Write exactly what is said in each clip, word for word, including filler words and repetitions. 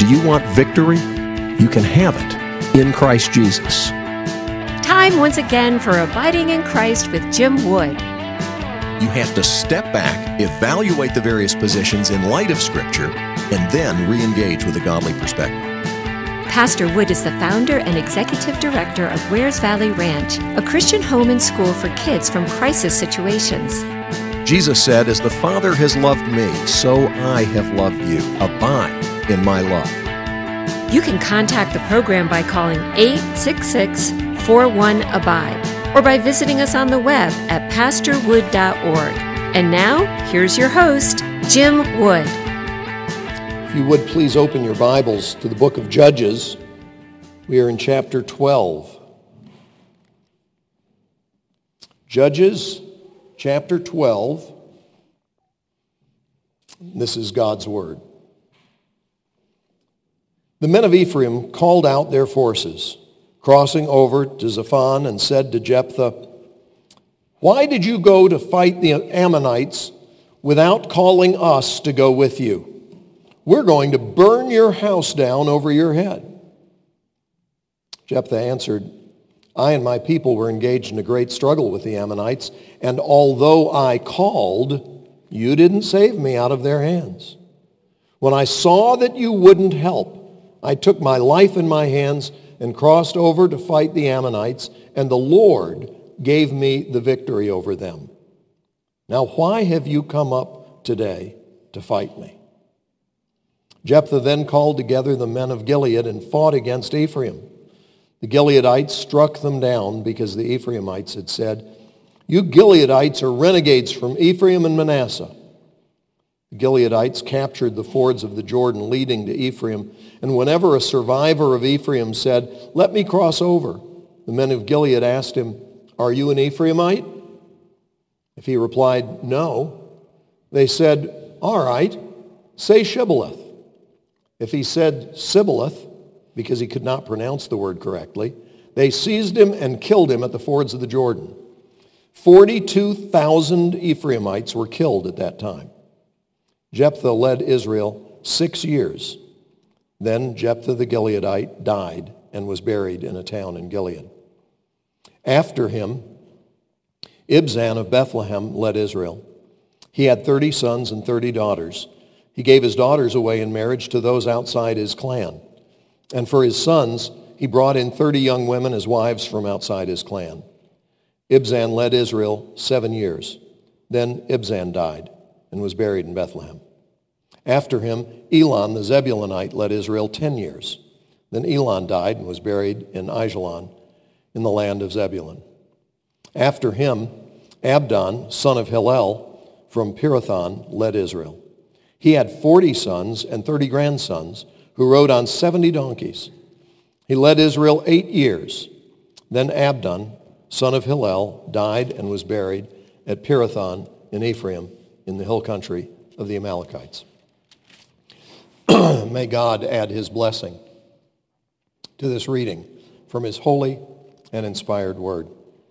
Do you want victory? You can have it in Christ Jesus. Time once again for Abiding in Christ with Jim Wood. You have to step back, evaluate the various positions in light of Scripture, and then re-engage with a godly perspective. Pastor Wood is the founder and executive director of Wares Valley Ranch, a Christian home and school for kids from crisis situations. Jesus said, "As the Father has loved me, so I have loved you. Abide in my love." You can contact the program by calling eight six six, four one, ABIDE or by visiting us on the web at pastor wood dot org. And now, here's your host, Jim Wood. If you would please open your Bibles to the book of Judges. We are in chapter twelve. Judges chapter twelve. This is God's word. The men of Ephraim called out their forces, crossing over to Zaphon, and said to Jephthah, "Why did you go to fight the Ammonites without calling us to go with you? We're going to burn your house down over your head." Jephthah answered, "I and my people were engaged in a great struggle with the Ammonites, and although I called, you didn't save me out of their hands. When I saw that you wouldn't help, I took my life in my hands and crossed over to fight the Ammonites, and the Lord gave me the victory over them. Now why have you come up today to fight me?" Jephthah then called together the men of Gilead and fought against Ephraim. The Gileadites struck them down because the Ephraimites had said, "You Gileadites are renegades from Ephraim and Manasseh." The Gileadites captured the fords of the Jordan leading to Ephraim, and whenever a survivor of Ephraim said, "Let me cross over," the men of Gilead asked him, "Are you an Ephraimite?" If he replied, "No," they said, "All right, say Shibboleth." If he said Sibboleth, because he could not pronounce the word correctly, they seized him and killed him at the fords of the Jordan. forty-two thousand Ephraimites were killed at that time. Jephthah led Israel six years. Then Jephthah the Gileadite died and was buried in a town in Gilead. After him, Ibzan of Bethlehem led Israel. He had thirty sons and thirty daughters. He gave his daughters away in marriage to those outside his clan. And for his sons, he brought in thirty young women as wives from outside his clan. Ibzan led Israel seven years. Then Ibzan died and was buried in Bethlehem. After him, Elon the Zebulunite led Israel ten years. Then Elon died and was buried in Aijalon in the land of Zebulun. After him, Abdon, son of Hillel, from Pirathon, led Israel. He had forty sons and thirty grandsons who rode on seventy donkeys. He led Israel eight years. Then Abdon, son of Hillel, died and was buried at Pirathon in Ephraim in the hill country of the Amalekites. May God add his blessing to this reading from his holy and inspired word.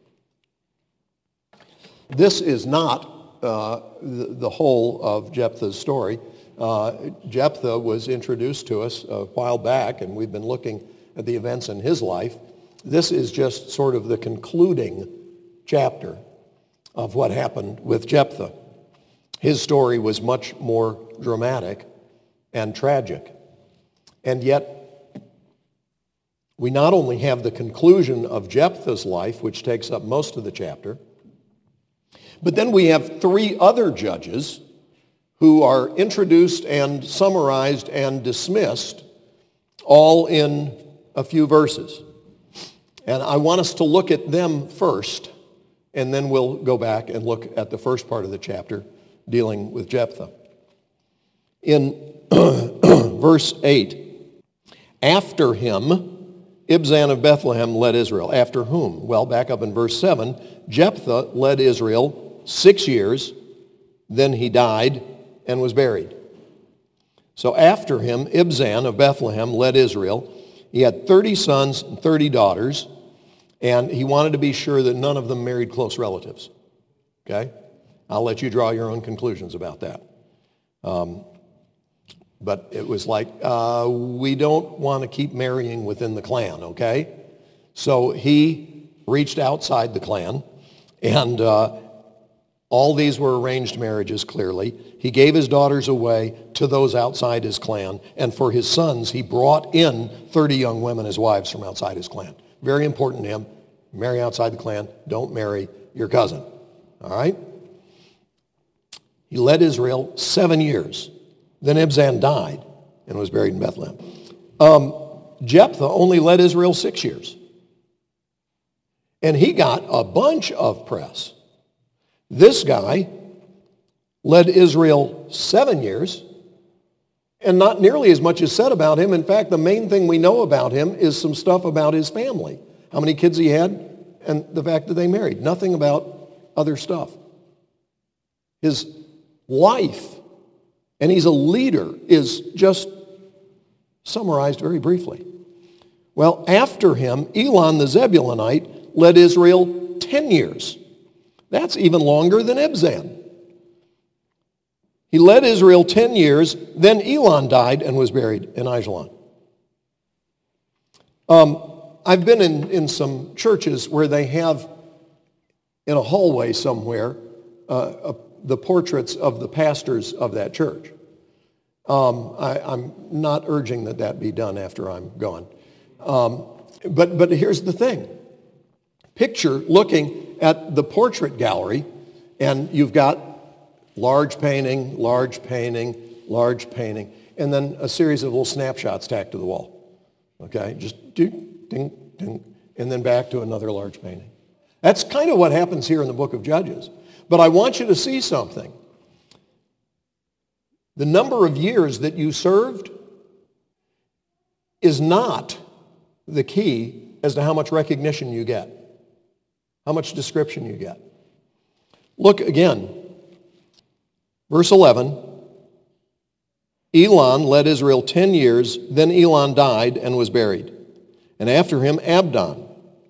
This is not uh, the, the whole of Jephthah's story. Uh, Jephthah was introduced to us a while back, and we've been looking at the events in his life. This is just sort of the concluding chapter of what happened with Jephthah. His story was much more dramatic and tragic. And yet, we not only have the conclusion of Jephthah's life, which takes up most of the chapter, but then we have three other judges who are introduced and summarized and dismissed, all in a few verses. And I want us to look at them first, and then we'll go back and look at the first part of the chapter dealing with Jephthah. In verse eight, after him, Ibzan of Bethlehem led Israel. After whom? Well, back up in verse seven, Jephthah led Israel six years, then he died and was buried. So after him, Ibzan of Bethlehem led Israel. He had thirty sons and thirty daughters, and he wanted to be sure that none of them married close relatives. Okay? I'll let you draw your own conclusions about that. Um, But it was like, uh, we don't want to keep marrying within the clan, okay? So he reached outside the clan, and uh, all these were arranged marriages, clearly. He gave his daughters away to those outside his clan, and for his sons, he brought in thirty young women as wives from outside his clan. Very important to him. Marry outside the clan. Don't marry your cousin. All right? He led Israel seven years. Then Ibzan died and was buried in Bethlehem. Um, Jephthah only led Israel six years. And he got a bunch of press. This guy led Israel seven years, and not nearly as much is said about him. In fact, the main thing we know about him is some stuff about his family. How many kids he had, and the fact that they married. Nothing about other stuff. His life, and he's a leader, is just summarized very briefly. Well, after him, Elon the Zebulunite led Israel ten years. That's even longer than Ibzan. He led Israel ten years, then Elon died and was buried in Ajalon. Um, I've been in, in some churches where they have, in a hallway somewhere, uh, a, the portraits of the pastors of that church. Um, I, I'm not urging that that be done after I'm gone. Um, but, but here's the thing. Picture looking at the portrait gallery, and you've got large painting, large painting, large painting, and then a series of little snapshots tacked to the wall. Okay? Just do ding, ding, and then back to another large painting. That's kind of what happens here in the book of Judges. But I want you to see something. The number of years that you served is not the key as to how much recognition you get, how much description you get. Look again. Verse eleven. Elon led Israel ten years, then Elon died and was buried. And after him, Abdon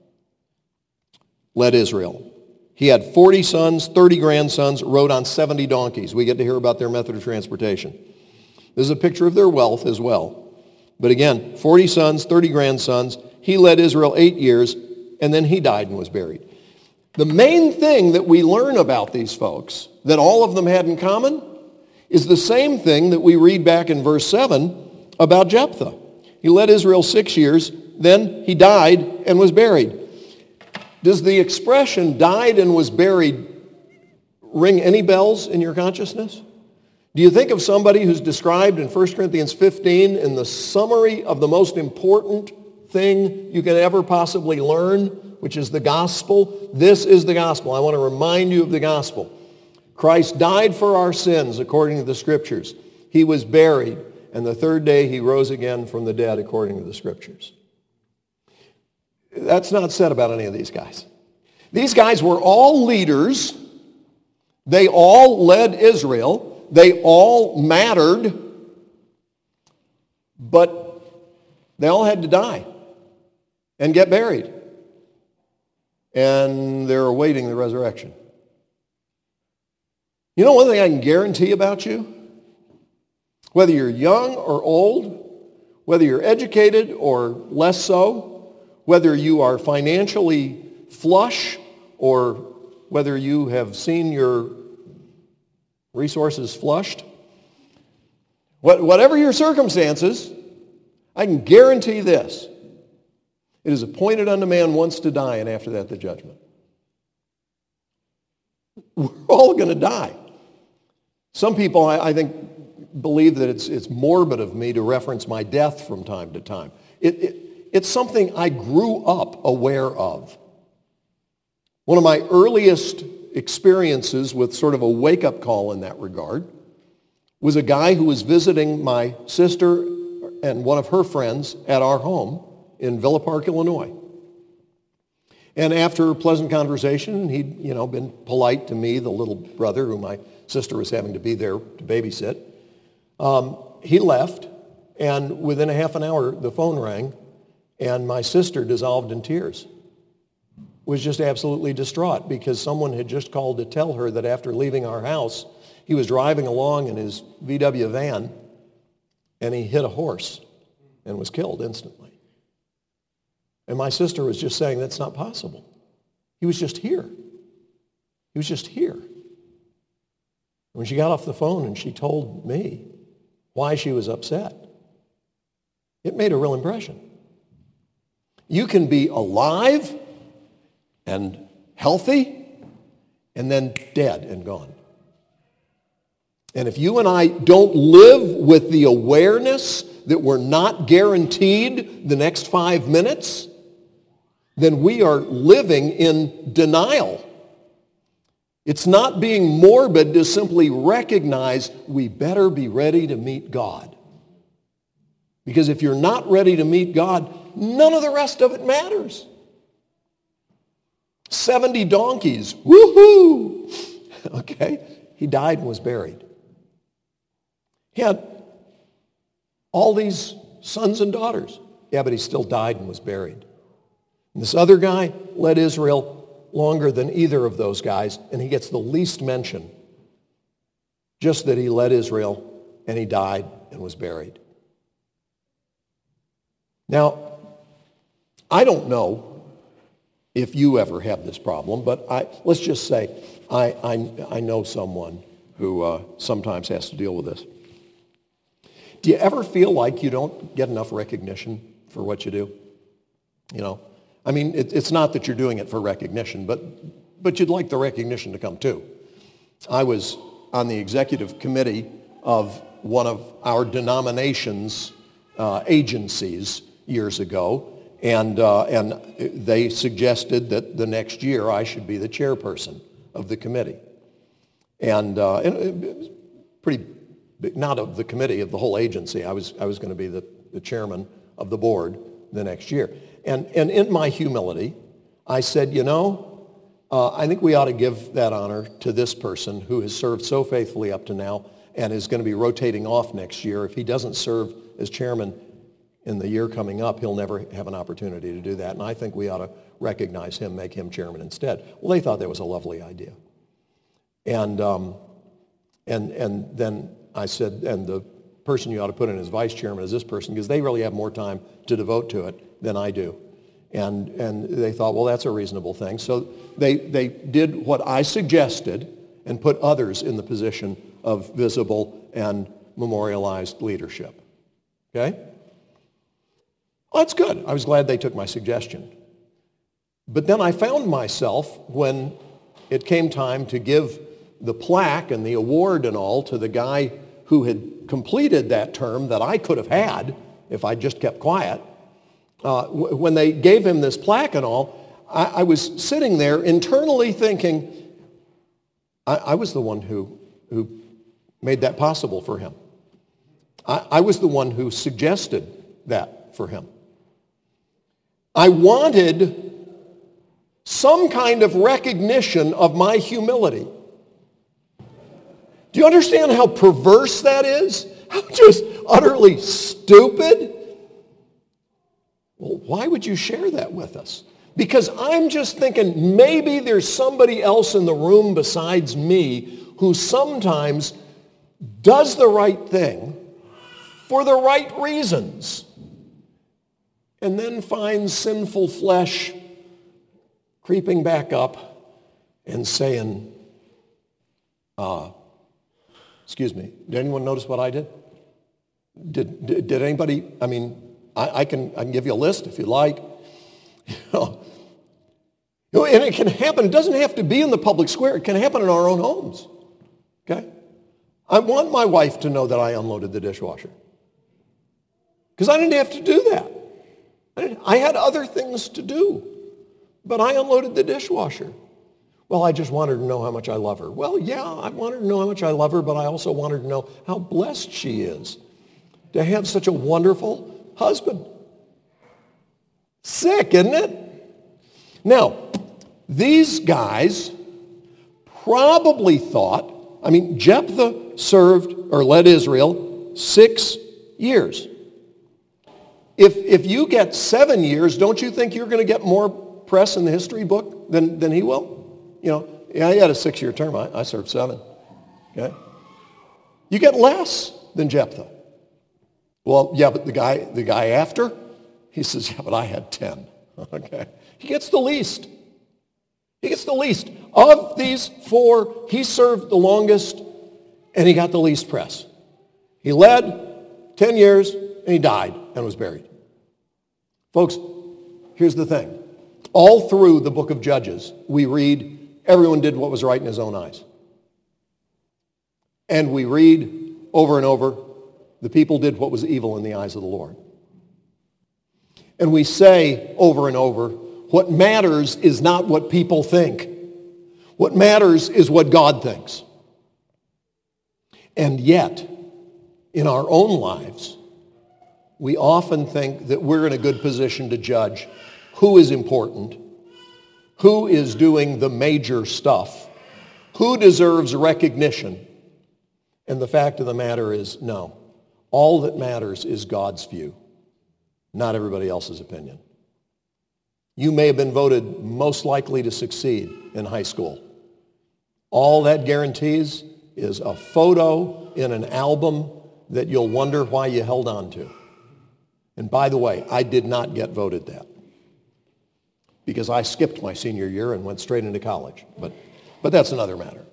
led Israel. He had forty sons, thirty grandsons, rode on seventy donkeys. We get to hear about their method of transportation. This is a picture of their wealth as well. But again, forty sons, thirty grandsons. He led Israel eight years, and then he died and was buried. The main thing that we learn about these folks, that all of them had in common, is the same thing that we read back in verse seven about Jephthah. He led Israel six years, then he died and was buried. Does the expression died and was buried ring any bells in your consciousness? Do you think of somebody who's described in First Corinthians fifteen in the summary of the most important thing you can ever possibly learn, which is the gospel? This is the gospel. I want to remind you of the gospel. Christ died for our sins according to the Scriptures. He was buried, and the third day he rose again from the dead according to the Scriptures. That's not said about any of these guys. These guys were all leaders. They all led Israel. They all mattered. But they all had to die and get buried. And they're awaiting the resurrection. You know one thing I can guarantee about you? Whether you're young or old, whether you're educated or less so, whether you are financially flush or whether you have seen your resources flushed, whatever your circumstances, I can guarantee this. It is appointed unto man once to die, and after that the judgment. We're all going to die. Some people, I, I think, believe that it's, it's morbid of me to reference my death from time to time. It, it, it's something I grew up aware of. One of my earliest experiences with sort of a wake-up call in that regard was a guy who was visiting my sister and one of her friends at our home in Villa Park, Illinois. And after a pleasant conversation, he'd, you know, been polite to me, the little brother who my sister was having to be there to babysit. Um, he left, and within a half an hour, the phone rang, and my sister dissolved in tears. Was just absolutely distraught because someone had just called to tell her that after leaving our house, he was driving along in his V W van, and he hit a horse and was killed instantly. And my sister was just saying, that's not possible. He was just here. He was just here. When she got off the phone and she told me why she was upset, it made a real impression. You can be alive and healthy and then dead and gone. And if you and I don't live with the awareness that we're not guaranteed the next five minutes, then we are living in denial. It's not being morbid to simply recognize we better be ready to meet God. Because if you're not ready to meet God, none of the rest of it matters. seventy donkeys, woohoo! Okay, he died and was buried. He had all these sons and daughters. Yeah, but he still died and was buried. And this other guy led Israel longer than either of those guys, and he gets the least mention. Just that he led Israel, and he died and was buried. Now, I don't know if you ever have this problem, but I, let's just say I, I, I know someone who uh, sometimes has to deal with this. Do you ever feel like you don't get enough recognition for what you do? You know, I mean, it, it's not that you're doing it for recognition, but, but you'd like the recognition to come too. I was on the executive committee of one of our denomination's uh, agencies years ago, and, uh, and they suggested that the next year I should be the chairperson of the committee. And, uh, and it was pretty big, not of the committee, of the whole agency. I was, I was going to be the, the chairman of the board the next year. And, and in my humility, I said, you know, uh, I think we ought to give that honor to this person who has served so faithfully up to now and is going to be rotating off next year. If he doesn't serve as chairman in the year coming up, he'll never have an opportunity to do that. And I think we ought to recognize him, make him chairman instead. Well, they thought that was a lovely idea. And, um, and, and then I said, and the person you ought to put in as vice chairman is this person, because they really have more time to devote to it than I do. And, and they thought, well, that's a reasonable thing. So they, they did what I suggested and put others in the position of visible and memorialized leadership. Okay? Well, that's good. I was glad they took my suggestion. But then I found myself, when it came time to give the plaque and the award and all to the guy who had completed that term that I could have had if I just kept quiet, uh, w- when they gave him this plaque and all, I, I was sitting there internally thinking, I, I was the one who, who made that possible for him. I, I was the one who suggested that for him. I wanted some kind of recognition of my humility. Do you understand how perverse that is? How just utterly stupid? Well, why would you share that with us? Because I'm just thinking maybe there's somebody else in the room besides me who sometimes does the right thing for the right reasons and then finds sinful flesh creeping back up and saying, uh, excuse me, did anyone notice what I did? Did, did, did anybody, I mean, I, I, can, I can give you a list if you like. You know, you know, and it can happen. It doesn't have to be in the public square. It can happen in our own homes. Okay? I want my wife to know that I unloaded the dishwasher. Because I didn't have to do that. I, didn't, I had other things to do. But I unloaded the dishwasher. Well, I just wanted to know how much I love her. Well, yeah, I wanted to know how much I love her, but I also wanted to know how blessed she is to have such a wonderful husband. Sick, isn't it? Now, these guys probably thought, I mean, Jephthah served or led Israel six years. If, if you get seven years, don't you think you're going to get more press in the history book than, than he will? You know, yeah, he had a six-year term. I, I served seven. Okay? You get less than Jephthah. Well, yeah, but the guy, the guy after, he says, yeah, but I had ten. Okay. He gets the least. He gets the least. Of these four, he served the longest, and he got the least press. He led ten years, and he died and was buried. Folks, here's the thing. All through the book of Judges, we read, everyone did what was right in his own eyes. And we read over and over, the people did what was evil in the eyes of the Lord. And we say over and over, what matters is not what people think. What matters is what God thinks. And yet, in our own lives, we often think that we're in a good position to judge who is important, who is doing the major stuff, who deserves recognition. And the fact of the matter is, no. All that matters is God's view, not everybody else's opinion. You may have been voted most likely to succeed in high school. All that guarantees is a photo in an album that you'll wonder why you held on to. And by the way, I did not get voted that because I skipped my senior year and went straight into college. But, but that's another matter.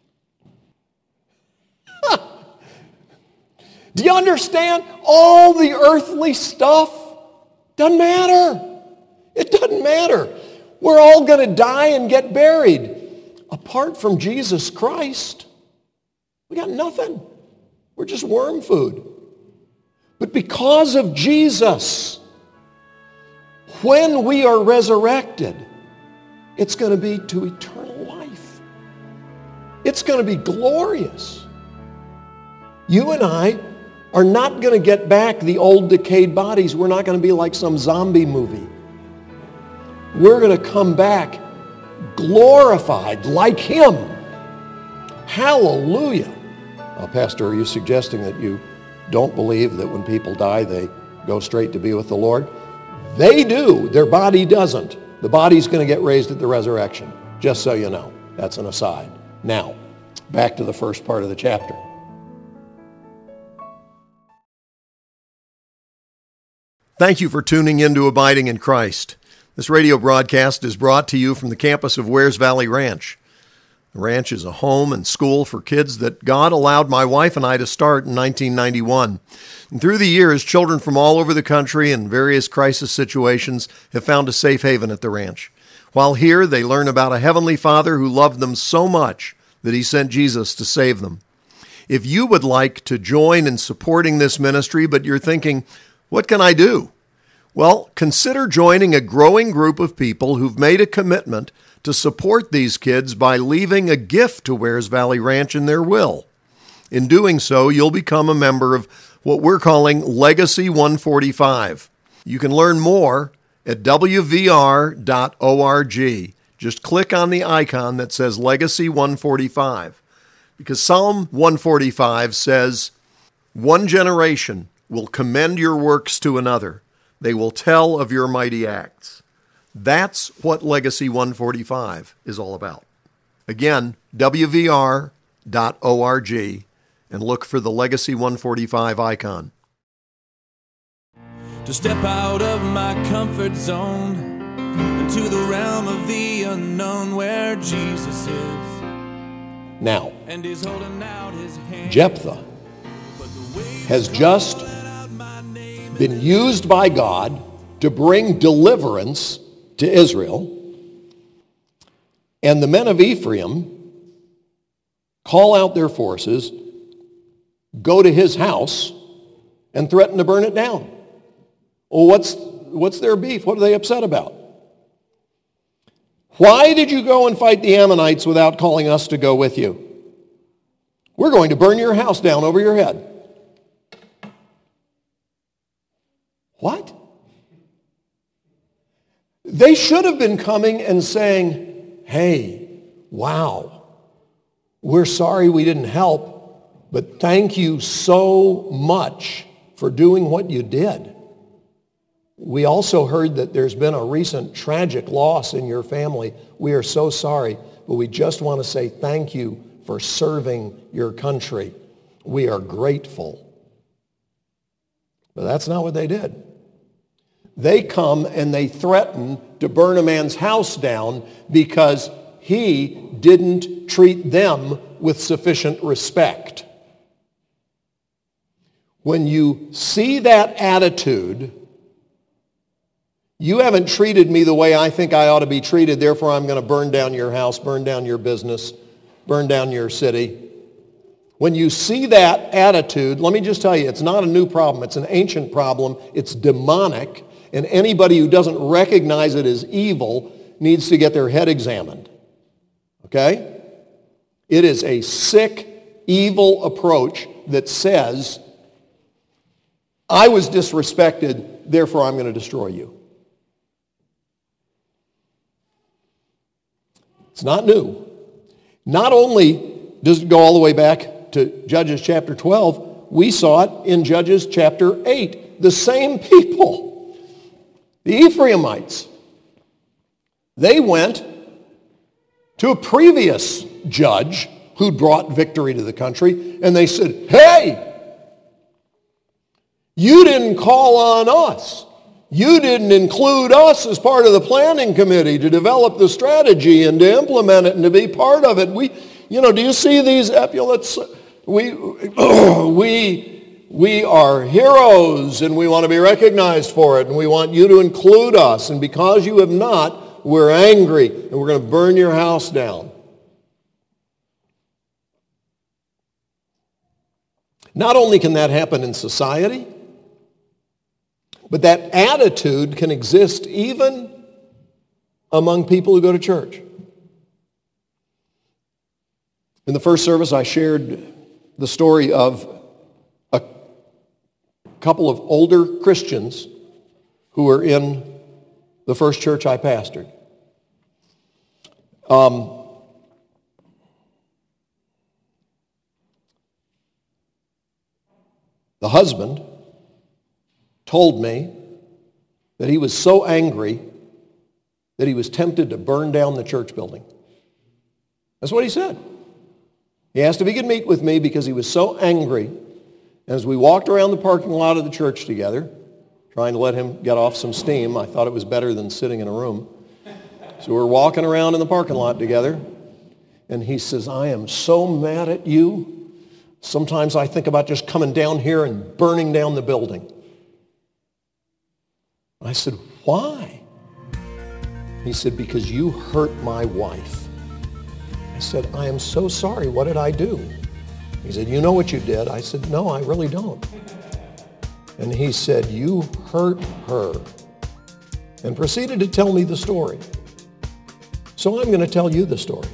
Do you understand? All the earthly stuff doesn't matter. It doesn't matter. We're all going to die and get buried. Apart from Jesus Christ, we got nothing. We're just worm food. But because of Jesus, when we are resurrected, it's going to be to eternal life. It's going to be glorious. You and I are not going to get back the old decayed bodies. We're not going to be like some zombie movie. We're going to come back glorified like him. Hallelujah. Well, Pastor, are you suggesting that you don't believe that when people die, they go straight to be with the Lord? They do. Their body doesn't. The body's going to get raised at the resurrection, just so you know. That's an aside. Now, back to the first part of the chapter. Thank you for tuning in to Abiding in Christ. This radio broadcast is brought to you from the campus of Wears Valley Ranch. The ranch is a home and school for kids that God allowed my wife and I to start in nineteen ninety-one. And through the years, children from all over the country and various crisis situations have found a safe haven at the ranch. While here, they learn about a Heavenly Father who loved them so much that He sent Jesus to save them. If you would like to join in supporting this ministry, but you're thinking, what can I do? Well, consider joining a growing group of people who've made a commitment to support these kids by leaving a gift to Wears Valley Ranch in their will. In doing so, you'll become a member of what we're calling Legacy one forty-five. You can learn more at w v r dot org. Just click on the icon that says Legacy one forty-five. Because Psalm one forty-five says, "One generation will commend your works to another. They will tell of your mighty acts." That's what Legacy one forty-five is all about. Again, w v r dot org, and look for the Legacy one forty-five icon. To step out of my comfort zone into the realm of the unknown where Jesus is. Now, And he's holding out his hand. Jephthah has just been used by God to bring deliverance to Israel. And the men of Ephraim call out their forces, go to his house, and threaten to burn it down. Well, what's, what's their beef? What are they upset about? Why did you go and fight the Ammonites without calling us to go with you? We're going to burn your house down over your head. What? They should have been coming and saying, hey, wow, we're sorry we didn't help, but thank you so much for doing what you did. We also heard that there's been a recent tragic loss in your family. We are so sorry, but we just want to say thank you for serving your country. We are grateful. But that's not what they did. They come and they threaten to burn a man's house down because he didn't treat them with sufficient respect. When you see that attitude, you haven't treated me the way I think I ought to be treated, therefore I'm going to burn down your house, burn down your business, burn down your city. When you see that attitude, let me just tell you, it's not a new problem. It's an ancient problem. It's demonic. And anybody who doesn't recognize it as evil needs to get their head examined. Okay? It is a sick, evil approach that says, I was disrespected, therefore I'm going to destroy you. It's not new. Not only does it go all the way back to Judges chapter twelve, we saw it in Judges chapter eight. The same people, the Ephraimites, they went to a previous judge who brought victory to the country, and they said, hey, you didn't call on us. You didn't include us as part of the planning committee to develop the strategy and to implement it and to be part of it. We, you know, do you see these epaulets? We, we, we are heroes and we want to be recognized for it and we want you to include us. And because you have not, we're angry and we're going to burn your house down. Not only can that happen in society, but that attitude can exist even among people who go to church. In the first service, I shared the story of a couple of older Christians who were in the first church I pastored. Um, the husband told me that he was so angry that he was tempted to burn down the church building. That's what he said. He asked if he could meet with me because he was so angry. And as we walked around the parking lot of the church together, trying to let him get off some steam, I thought it was better than sitting in a room. So we're walking around in the parking lot together, and he says, I am so mad at you. Sometimes I think about just coming down here and burning down the building. I said, why? He said, because you hurt my wife. I said, I am so sorry. What did I do? He said, you know what you did? I said, no, I really don't. And he said, you hurt her. And proceeded to tell me the story. So I'm going to tell you the story.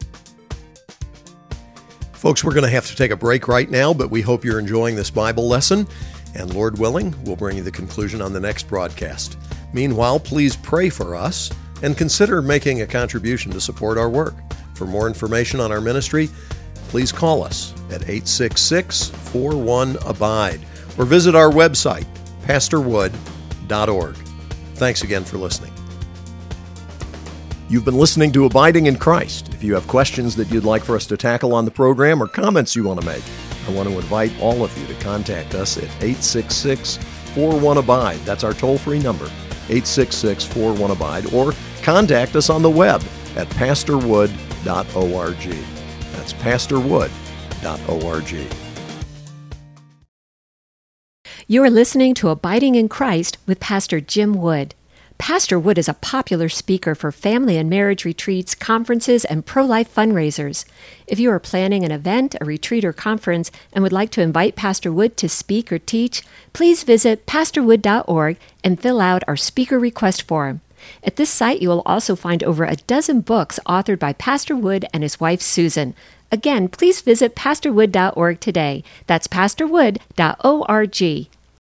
Folks, we're going to have to take a break right now, but we hope you're enjoying this Bible lesson. And Lord willing, we'll bring you the conclusion on the next broadcast. Meanwhile, please pray for us and consider making a contribution to support our work. For more information on our ministry, please call us at eight six six, four one, abide or visit our website, pastor wood dot org. Thanks again for listening. You've been listening to Abiding in Christ. If you have questions that you'd like for us to tackle on the program or comments you want to make, I want to invite all of you to contact us at eight six six, four one, abide. That's our toll-free number, eight six six, four one, abide, or contact us on the web at pastor wood dot org. That's pastor wood dot org. You are listening to Abiding in Christ with Pastor Jim Wood. Pastor Wood is a popular speaker for family and marriage retreats, conferences, and pro-life fundraisers. If you are planning an event, a retreat, or conference and would like to invite Pastor Wood to speak or teach, please visit pastor wood dot org and fill out our speaker request form. At this site, you will also find over a dozen books authored by Pastor Wood and his wife, Susan. Again, please visit pastor wood dot org today. That's pastor wood dot org.